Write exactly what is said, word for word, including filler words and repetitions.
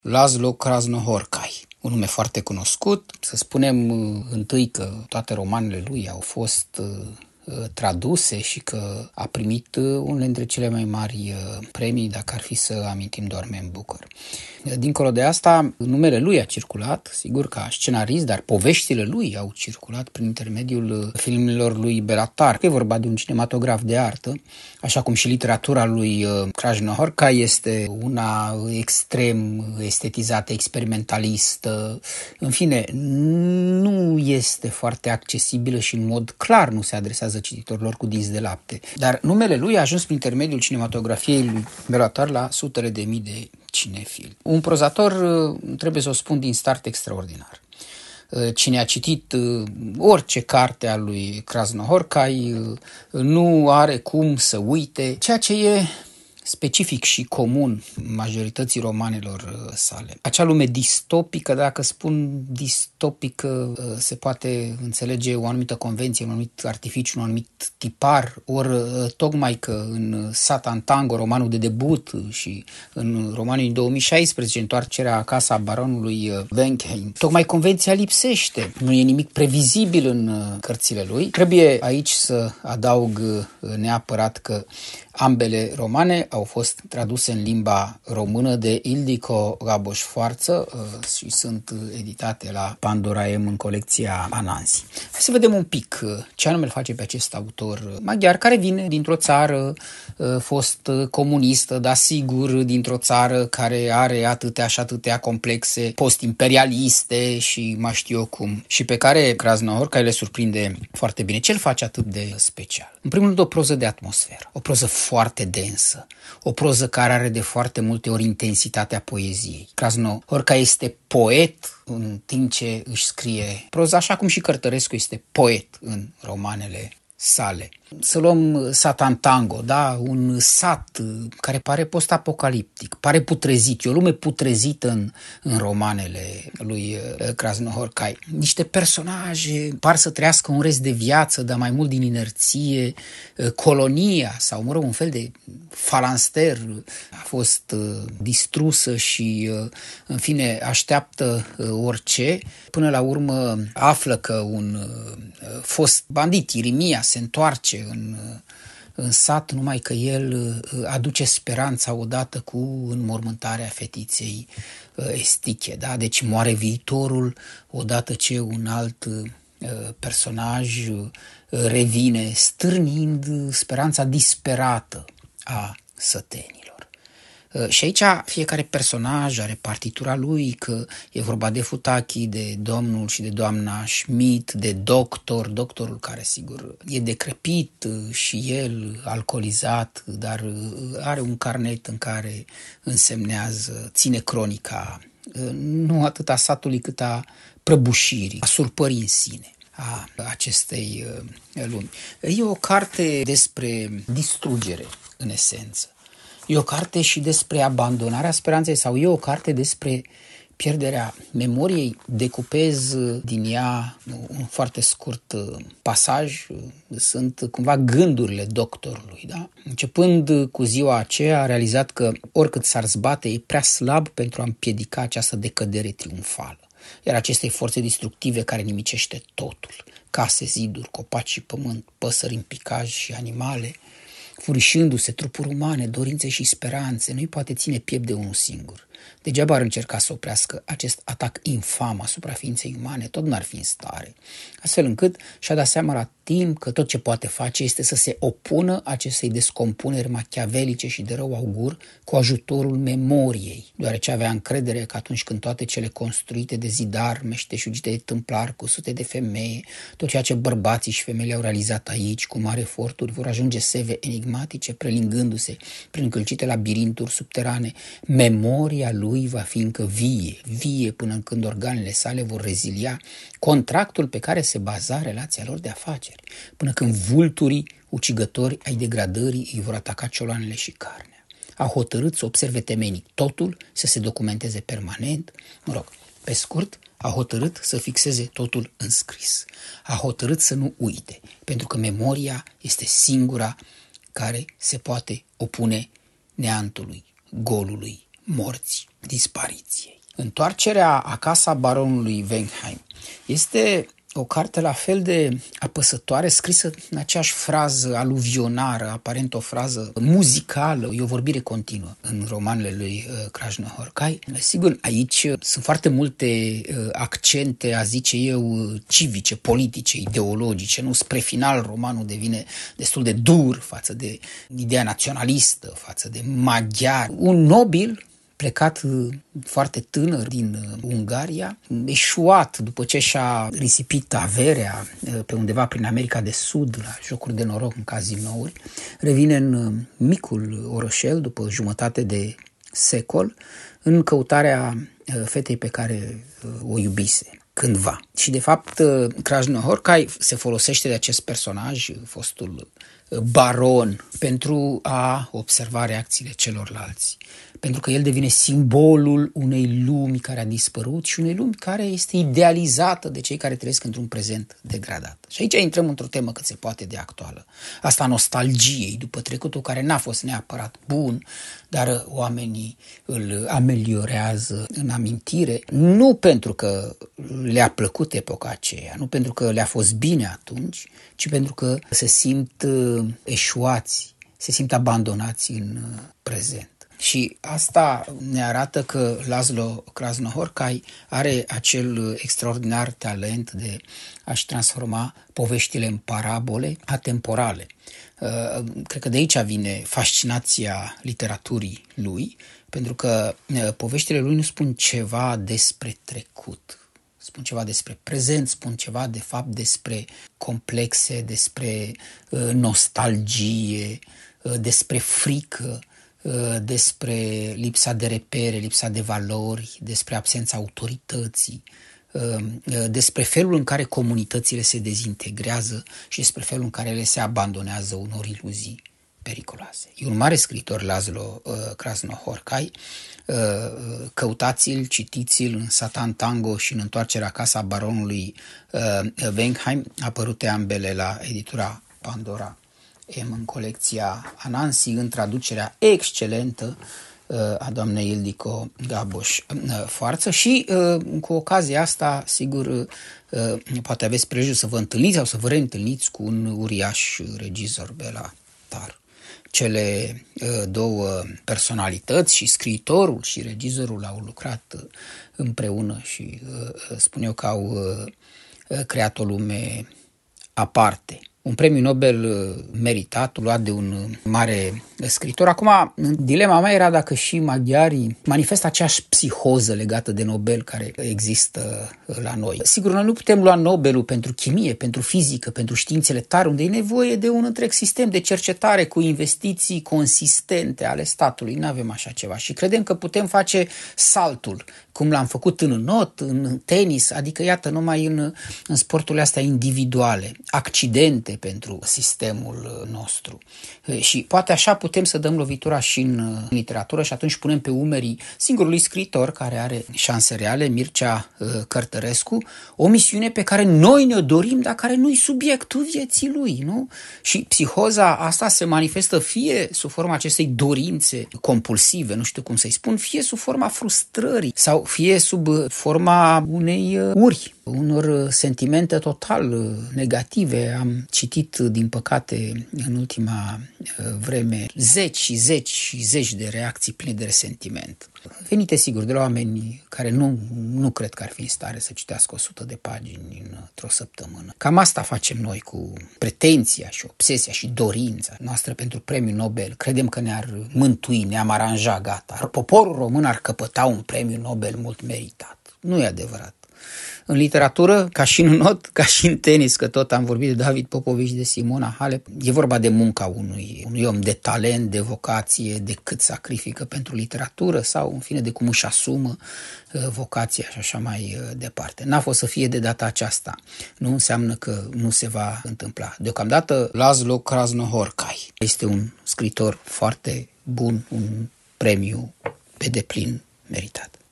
Laszlo Krasznahorkai, un nume foarte cunoscut. Să spunem întâi că toate romanele lui au fost traduse și că a primit unele dintre cele mai mari premii, dacă ar fi să amintim doar Man Booker. Dincolo de asta, numele lui a circulat, sigur, ca scenarist, dar poveștile lui au circulat prin intermediul filmelor lui Belatar. E vorba de un cinematograf de artă, așa cum și literatura lui Krasznahorkai este una extrem estetizată, experimentalistă. În fine, nu este foarte accesibilă și în mod clar nu se adresează cititorilor cu dinți de lapte. Dar numele lui a ajuns prin intermediul cinematografiei lui Belatar la sutele de mii de cinefili. Un prozator, trebuie să o spun, din start extraordinar. Cine a citit orice carte a lui Krasznahorkai nu are cum să uite ceea ce e specific și comun majorității romanelor sale. Acea lume distopică, dacă spun distopică, se poate înțelege o anumită convenție, un anumit artificiu, un anumit tipar, ori tocmai că în Satan Tango, romanul de debut, și în romanul din două mii șaisprezece, Întoarcerea acasă a baronului Wenckheim, tocmai convenția lipsește. Nu e nimic previzibil în cărțile lui. Trebuie aici să adaug neapărat că ambele romane au fost traduse în limba română de Ildikó Gaboschforță și sunt editate la Pandora M în colecția Anansi. Hai să vedem un pic ce anume îl face pe acest autor maghiar, care vine dintr-o țară fost comunistă, dar sigur dintr-o țară care are atâtea și atâtea complexe post-imperialiste și mai știu eu cum, și pe care Krasznahorkai le surprinde foarte bine. Ce îl face atât de special? În primul rând, o proză de atmosferă, o proză foarte densă, o proză care are de foarte multe ori intensitatea poeziei. Krasznahorkai este poet în timp ce își scrie proza, așa cum și Cărtărescu este poet în romanele sale. Să luăm Satan Tango, da? Un sat care pare post-apocaliptic, pare putrezit, e o lume putrezită în, în romanele lui Krasznahorkai. Niște personaje par să trăiască un rest de viață, dar mai mult din inerție. Colonia, sau mă rog, un fel de falanster a fost distrusă și, în fine, așteaptă orice. Până la urmă află că un fost bandit, Irimia, se întoarce în, în sat, numai că el aduce speranța odată cu înmormântarea fetiței Estiche. Da? Deci moare viitorul odată ce un alt personaj revine, stârnind speranța disperată a sătenilor. Și aici fiecare personaj are partitura lui, că e vorba de Futaki, de domnul și de doamna Schmidt, de doctor, doctorul care sigur e decrepit și el alcoolizat, dar are un carnet în care însemnează, ține cronica nu atât a satului cât a prăbușirii, a surpării în sine a acestei lumi. E o carte despre distrugere, în esență. E o carte și despre abandonarea speranței, sau e o carte despre pierderea memoriei. Decupez din ea un foarte scurt pasaj, sunt cumva gândurile doctorului. Da? Începând cu ziua aceea, a realizat că oricât s-ar zbate, e prea slab pentru a împiedica această decădere triumfală. Iar acestei forțe destructive care nimicește totul, case, ziduri, copaci și pământ, păsări în picaj și animale, furișându-se trupuri umane, dorințe și speranțe, nu-i poate ține piept de unul singur. Degeaba ar încerca să oprească acest atac infam asupra ființei umane, tot n-ar fi în stare. Astfel încât și-a dat seama la timp că tot ce poate face este să se opună acestei descompuneri machiavelice și de rău augur cu ajutorul memoriei, deoarece avea încredere că atunci când toate cele construite de zidar, meșteșugite de tâmplar, cu sute de femei, tot ceea ce bărbații și femeile au realizat aici cu mari eforturi, vor ajunge seve enigmatice, prelingându-se prin încălcite labirinturi subterane, memoria lui va fi încă vie, vie până când organele sale vor rezilia contractul pe care se baza relația lor de afaceri, până când vulturii ucigători ai degradării îi vor ataca cioloanele și carnea. A hotărât să observe temenic totul, să se documenteze permanent, mă rog, pe scurt, a hotărât să fixeze totul în scris. A hotărât să nu uite, pentru că memoria este singura care se poate opune neantului, golului, morții. dispariției. Întoarcerea acasă a baronului Wencheim este o carte la fel de apăsătoare, scrisă în aceeași frază aluvionară, aparent o frază muzicală, e o vorbire continuă în romanele lui Krasznahorkai. Sigur, aici sunt foarte multe accente, a zice eu, civice, politice, ideologice. Nu? Spre final, romanul devine destul de dur față de ideea naționalistă, față de maghiar. Un nobil plecat foarte tânăr din Ungaria, eșuat după ce și-a risipit averea pe undeva prin America de Sud, la jocuri de noroc în cazinouri, revine în micul orășel după jumătate de secol în căutarea fetei pe care o iubise cândva. Și de fapt Krasznahorkai se folosește de acest personaj, fostul baron, pentru a observa reacțiile celorlalți. Pentru că el devine simbolul unei lumi care a dispărut și unei lumi care este idealizată de cei care trăiesc într-un prezent degradat. Și aici intrăm într-o temă cât se poate de actuală. Asta nostalgiei după trecutul care n-a fost neapărat bun, dar oamenii îl ameliorează în amintire, nu pentru că le-a plăcut epoca aceea, nu pentru că le-a fost bine atunci, ci pentru că se simt eșuați, se simt abandonați în prezent. Și asta ne arată că Laszlo Krasznahorkai are acel extraordinar talent de a-și transforma poveștile în parabole atemporale. Cred că de aici vine fascinația literaturii lui, pentru că poveștile lui nu spun ceva despre trecut, spun ceva despre prezent, spun ceva de fapt despre complexe, despre nostalgie, despre frică, despre lipsa de repere, lipsa de valori, despre absența autorității, despre felul în care comunitățile se dezintegrează și despre felul în care ele se abandonează unor iluzii periculoase. E un mare scriitor, Laszlo Krasznahorkai. Căutați-l, citiți-l în Satan Tango și în Întoarcerea acasă a baronului Wencheim, apărute ambele la editura Pandora M în colecția Anansi, în traducerea excelentă a doamnei Ildiko Gaboș Foarță și cu ocazia asta, sigur, poate aveți prejur să vă întâlniți sau să vă reîntâlniți cu un uriaș regizor, Bela Tar. Cele două personalități, și scriitorul și regizorul, au lucrat împreună și spun eu că au creat o lume aparte. Un premiu Nobel meritat, luat de un mare scriitor. Acum, dilema mea era dacă și maghiarii manifestă aceeași psihoză legată de Nobel care există la noi. Sigur, noi nu putem lua Nobelul pentru chimie, pentru fizică, pentru științele tare, unde e nevoie de un întreg sistem de cercetare cu investiții consistente ale statului. Nu avem așa ceva și credem că putem face saltul, cum l-am făcut în not, în tenis, adică iată numai în, în sporturile astea individuale, accidente pentru sistemul nostru. Și poate așa putem să dăm lovitura și în literatură și atunci punem pe umerii singurului scriitor care are șanse reale, Mircea Cărtărescu, o misiune pe care noi ne-o dorim, dar care nu-i subiectul vieții lui, nu? Și psihoza asta se manifestă fie sub forma acestei dorințe compulsive, nu știu cum să-i spun, fie sub forma frustrării sau fie sub forma unei uri, unor sentimente total negative. Am citit, din păcate, în ultima vreme, zeci și zeci și zeci de reacții pline de resentiment. Venite, sigur, de la oameni care nu, nu cred că ar fi în stare să citească o sută de pagini într-o săptămână. Cam asta facem noi cu pretenția și obsesia și dorința noastră pentru premiul Nobel. Credem că ne-ar mântui, ne-am aranjat, gata. Poporul român ar căpăta un premiu Nobel mult meritat. Nu e adevărat. În literatură, ca și în not, ca și în tenis, că tot am vorbit de David Popovici, de Simona Halep, e vorba de munca unui, unui om, de talent, de vocație, de cât sacrifică pentru literatură sau, în fine, de cum își asumă uh, vocația și așa mai uh, departe. N-a fost să fie de data aceasta. Nu înseamnă că nu se va întâmpla. Deocamdată, Laszlo Krasznahorkai este un scriitor foarte bun, un premiu pe deplin meritat.